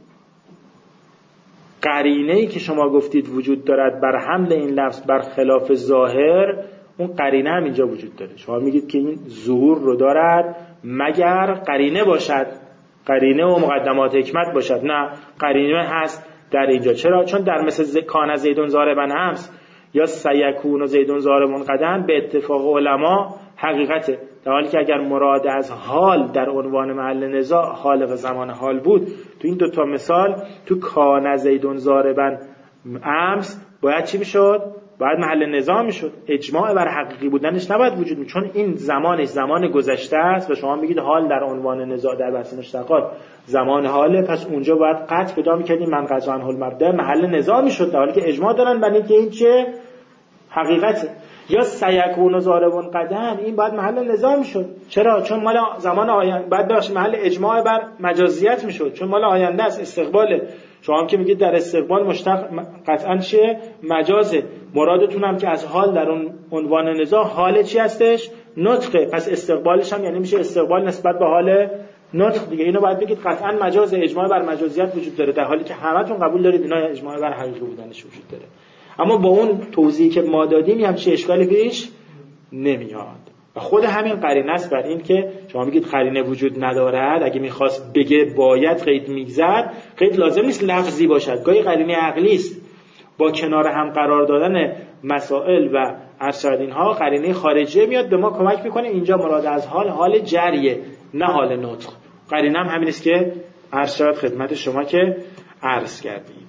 قرینه‌ای که شما گفتید وجود دارد بر حمل این لفظ بر خلاف ظاهر، اون قرینه هم اینجا وجود داره. شما میگید که این ظهور رو دارد مگر قرینه باشد، قرینه و مقدمات حکمت باشد، نه قرینه هست در اینجا. چرا؟ چون در مثل کان زیدون ضاربن همس یا سیکون زیدون ضاربون قدن به اتفاق علما حقیقته، در حالی که اگر مراد از حال در عنوان محل نزاع حال و زمان حال بود، تو این دوتا مثال تو کان زیدون ضاربن امس باید چی میشد؟ باید محل نزاع میشد، اجماع بر حقیقی بودنش نباید وجود می، چون این زمانش زمان گذشته است و شما میگید حال در عنوان نزاع در بحث مشتقات زمان حاله، پس اونجا باید قطع پیدا میکردیم من قطع عنه المبدأ محل نزاع میشد، در حالی که اجماع دارن بر اینکه این چه حقیقته. یا سیکون ضاربون قدن، این باید محل نزاع میشد. چرا؟ چون مال زمان آینده، بعد داشت محل اجماع بر مجازیت میشد، چون مال آینده است، استقباله. شما هم که میگید در استقبال مشتق قطعا چیه؟ مجازه. مرادتون هم که از حال در اون عنوان نزاع حال چی هستش؟ نطقه. پس استقبالش هم یعنی میشه استقبال نسبت به حال نطق دیگه. اینو باید بگید قطعا مجازه، اجماع بر مجازیت وجود داره، در حالی که همتون قبول دارید اینا اجماع بر حقیقی بودنش وجود داره. اما با اون توضیحی که ما دادیم هم چه اشکالی پیش نمیاد. و خود همین قرینه است بر این که شما میگید قرینه وجود ندارد، اگه میخواست بگه باید قید میگذد، قید لازم نیست لفظی باشد، گاهی قرینه عقلی است. با کنار هم قرار دادن مسائل و ارشاد اینها قرینه خارجی میاد به ما کمک میکنه اینجا مراد از حال حال جریه نه حال نطق. قرینه هم همین است که ارشاد خدمت شما که عرض کردیم.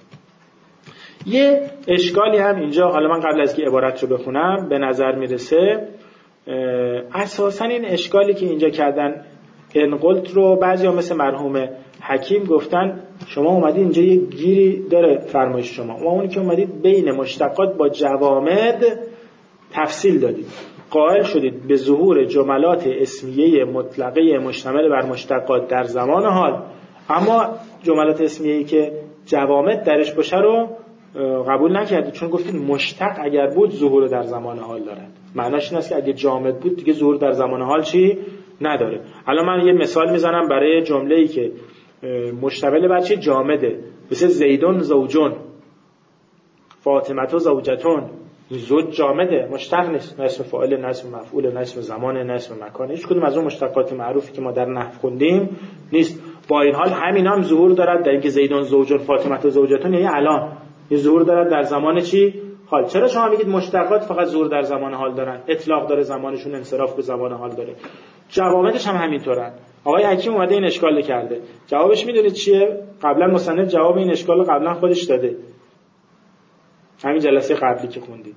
یه اشکالی هم اینجا، حالا من قبل از که عبارت رو بخونم به نظر میرسه، اساسا این اشکالی که اینجا کردن انقلت رو بعضی ها مثل مرحوم حکیم گفتن شما اومدید اینجا یه گیری داره فرمایش شما، و اونی که اومدید بین مشتقات با جوامد تفصیل دادید، قائل شدید به ظهور جملات اسمیه مطلقه مشتمل بر مشتقات در زمان حال، اما جملات اسمیه‌ای که جوامد درش باشه رو قبول نکردید، چون گفتید مشتق اگر بود ظهور در زمان حال دارد. معناش این است که اگه جامد بود دیگه ظهور در زمان حال چی نداره. الان من یه مثال میزنم برای جمله‌ای که مشتمل بر چی جامده، مثل زیدون زوجون، فاطمه زوجتون. زوج جامده، مشتق نیست، نه اسم فاعل، نه اسم مفعول، نه اسم زمان، نه اسم مکان، هیچ کدوم از اون مشتقات معروفی که ما در نحو خوندیم نیست. با این حال همین هم ظهور دارد در اینکه زیدون زوجون فاطمه زوجتون، یعنی الان این ظهور دارد در زمان چی حال. چرا شما میگید مشتقات فقط ظهور در زمان حال دارن، اطلاق داره زمانشون، انصراف به زمان حال داره؟ جوابش هم همینطورن. آقای حکیم اومده این اشکال کرده. جوابش میدونید چیه؟ قبلا مصنف جواب این اشکال رو قبلا خودش داده، همین جلسه قبلی که خوندید.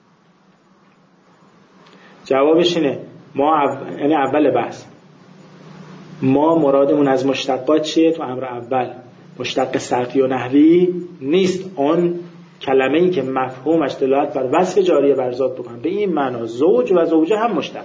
جوابش اینه ما او... یعنی اول بحث ما مرادمون از مشتقات چیه؟ تو امر اول مشتق صرفی و نحوی نیست، اون کلمه ای که مفهومش دلالت بر وصف جاری بر ذات بکنه. به این معنا زوج و زوجه هم مشتق،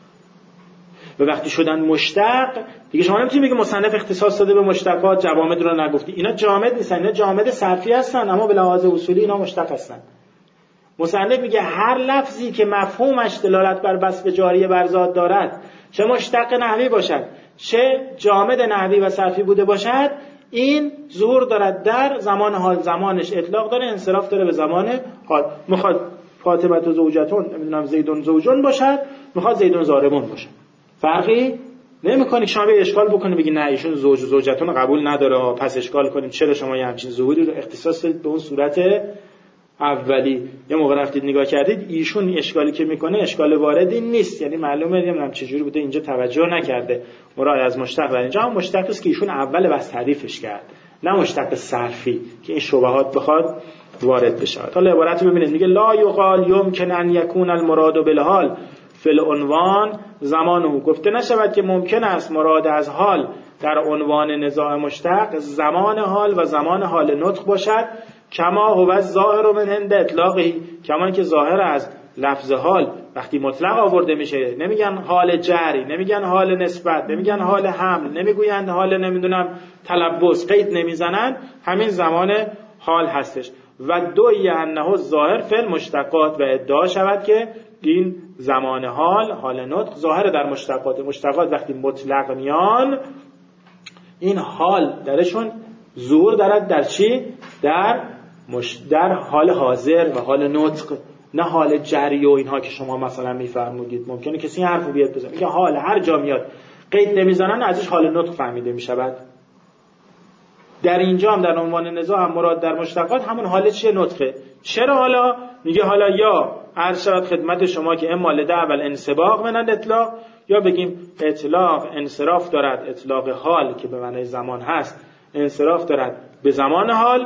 و وقتی شدن مشتق دیگه شما نمیتونید بگید مصنف اختصاص داده به مشتقات جوامد رو نگفتی. اینا جامد نیستن، اینا جامد صرفی هستن، اما به لحاظ اصولی اینا مشتق هستن. مصنف میگه هر لفظی که مفهومش دلالت بر وصف جاری بر ذات دارد، چه مشتق نحوی باشد چه جامد نحوی و صرفی بوده باشد، این ظهور دارد در زمان حال. زمانش اطلاق داره، انصراف داره به زمان حال. میخواد فاطمه و زوجتون نمیدونم زیدون زوجون باشد، میخواد زیدون زاربون باشد، فرقی نمیکنه. شما به اشکال بکنید بگید نه ایشون زوج و زوجتون قبول نداره، پس اشکال کنیم چرا شما یه همچین ظهوری رو اختصاص دادید به اون صورت اولی. یه موقع رفتید نگاه کردید ایشون اشکالی که میکنه اشکال واردی نیست، یعنی معلومه نمیدونم چه جوری بوده اینجا توجه نکرده. مراد از مشتق و اینجا هم مشتق است که ایشون اول بس تعریفش کرد، نه مشتق صرفی که این شبهات بخواد وارد بشه. حالا عبارت ببینید، میگه لا یقال یمکن ان یکون المراد بالحال فی العنوان زمانه. گفته نشود که ممکن است مراد از حال در عنوان نزاع مشتق زمان حال و زمان حال نطق باشد، کما هو ظاهر من عند اطلاقی، کما که ظاهر از لفظ حال وقتی مطلق آورده میشه نمیگن حال جری، نمیگن حال نسبت، نمیگن حال حمل، نمیگویند حال نمیدونم تلبس، قید نمیزنن، همین زمان حال هستش. و دوی انه ظاهر فی المشتقات، و ادعا شود که این زمان حال حال نطق ظاهر در مشتقات. مشتقات وقتی مطلق میان این حال درشون ظهور دارد در چی؟ در مش... در حال حاضر و حال نطق، نه حال جری و اینها که شما مثلا میفرمودید. ممکنه کسی حرفو بیاد بزنه میگه حال هر جا میاد قید نمیزنن ازش حال نطق فهمیده میشود. در اینجا هم در عنوان نزاع هم مراد در مشتقات همون حال چیه؟ نطقه. چرا حالا؟ میگه حالا یا عرض شود خدمت شما که اما لدعوال انسباق من الاطلاق، یا بگیم اطلاق انصراف دارد، اطلاق حال که به معنی زمان هست انصراف دارد به زمان حال،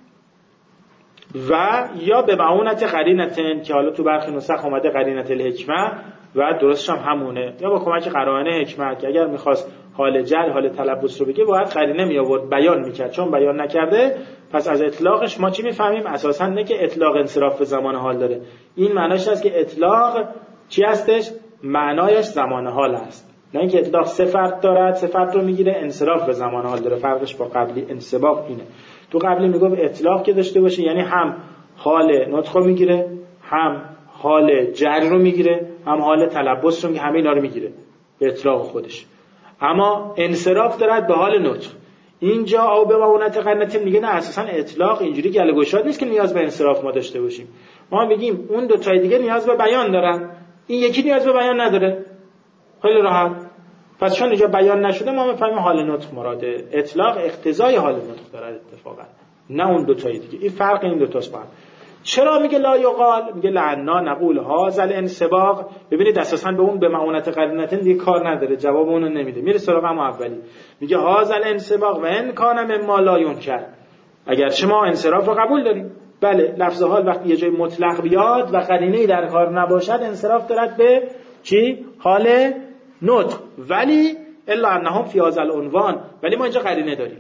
و یا به معونت قرینتن که حالا تو برخی نسخ اومده قرینت الحکمه و درستش هم همونه، یا با کمک قرائن حکمت که اگر میخواست حال جر حال تلبس رو بگه باید قرینه می آورد بیان میکرد، چون بیان نکرده پس از اطلاقش ما چی میفهمیم؟ اساسا نه که اطلاق انصراف به زمان حال داره، این معناش هست که اطلاق چی هستش؟ معنایش زمان حال است، نه اینکه اطلاق سه فرد دارد، سه فرد رو میگیره، انصراف به زمان حال داره. فرقش با قبلی انسباق اینه. تو قبلی میگفت اطلاق که داشته باشه یعنی هم حال نطق رو میگیره، هم حال جر رو میگیره، هم حال تلبس رو میگیره، همه اینا رو میگیره به اطلاق خودش. اما انصراف دارد به حال نطق. اینجا او به معونت قرینت میگه نه اساسا اطلاق اینجوری گله گشاد نیست که نیاز به انصراف ما داشته باشیم. ما میگیم اون دو تای دیگه نیاز به بیان دارن، این یکی نیاز به بیان نداره. خیلی راحت. پس چون اینجا بیان نشده ما میفهمیم حال نطق مراده. اطلاق اقتضای حال نطق دارد اتفاقا، نه اون دو تای دیگه. این فرق این دو تاست با هم. چرا میگه لا یقال؟ میگه لعنا نقول هذا الانسباق. ببینید اساسا به اون به معونت قرینتن دیگه کار نداره، جواب اونو نمیده، میره سراغ هم اولی. میگه هذا الانسباق و ان کان مما لا ينکر. اگر شما انصراف رو قبول داریم، بله لفظ حال وقتی یه جای مطلق بیاد و قرینه‌ای در کار نباشد انصراف دارد به چی؟ حال نطق. ولی الا انهم فی هذا العنوان، ولی ما اینجا قرینه داریم.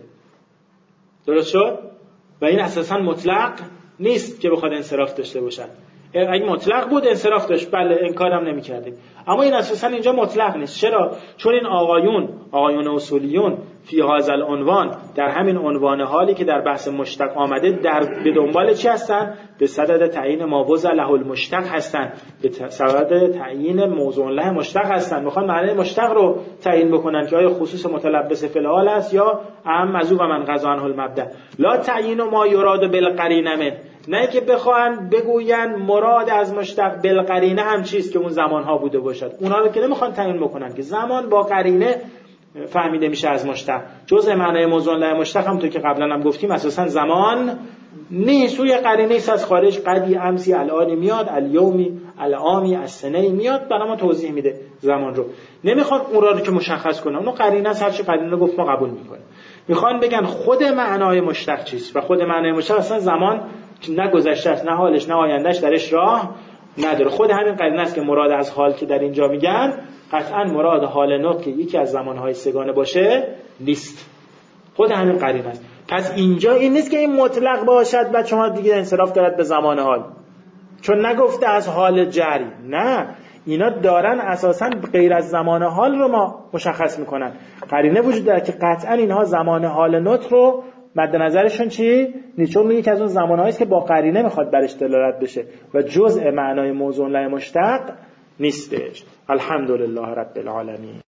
درست شد؟ و این اساسا مطلق نیست که بخواد انصراف داشته باشد. اگه مطلق بود انصراف داشت، بله انکارم نمی‌کردیم. اما این اساسا اینجا مطلق نیست. چرا؟ چون این آقایون آقایون اصولیون فی هذا العنوان در همین عنوان حالی که در بحث مشتق آمده در به دنبال چی هستن؟ به صدد تعیین ما وضع له المشتق هستن، به صدد تعیین موضوع له مشتق هستن. میخوان معنی مشتق رو تعیین بکنن که آیا خصوص متلبس فی الحال است یا ام مذوب من قضا عنه المبدا. لا تعیین ما یراد بالقرینه من، نه که بخوان بگوین مراد از مشتق بالقرینه هم چیست که اون زمان ها بوده باشد. اونها رو که نمیخوان تعیین بکنن که زمان با قرینه فهمیده میشه از مشتق. جزء معنای موضوع له مشتق هم تو که قبلا هم گفتیم اساسا زمان نیست. سوی قرینه است از خارج، قدی، امسی، الانی میاد، الیومی، الامی، السنه‌ای میاد برای ما توضیح میده زمان رو. نمیخوان اون را رو که مشخص کنن، اون قرینه است، هر چی قرینه گفت ما قبول میکنیم. میخوان بگن خود معنای مشتق چیست و خود معنای مشتق اصلا زمان نه گذشته است، نه حالش، نه آیندهش درش راه نداره. خود همین قرینه است که مراد از حال که در اینجا میگن قطعا مراد حال نطق که یکی از زمانهای سگانه باشه نیست. خود همین قرینه است. پس اینجا این نیست که این مطلق باشد و شما دیگه انصراف دارد به زمان حال، چون نگفته از حال جری. نه، اینا دارن اساساً غیر از زمان حال رو ما مشخص میکنن. قرینه وجود داره که قطعاً اینها زمان حال نطق رو مد نظرشون چی نیست، چون یکی از اون زمانهایی است که با قرینه میخواد برش دلالت بشه و جزء معنای موضوع لا مشتق نیستش. الحمدلله رب العالمین.